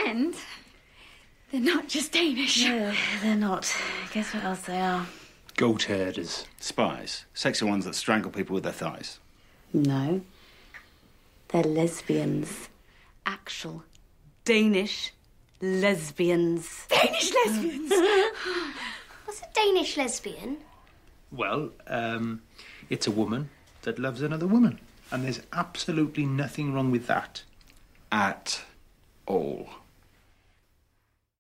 And they're not just Danish. No, they're not. Guess what else they are? Goat herders. Spies. Sexy ones that strangle people with their thighs. No. They're lesbians. Actual Danish lesbians. Danish lesbians! What's a Danish lesbian? Well, it's a woman that loves another woman. And there's absolutely nothing wrong with that. At all.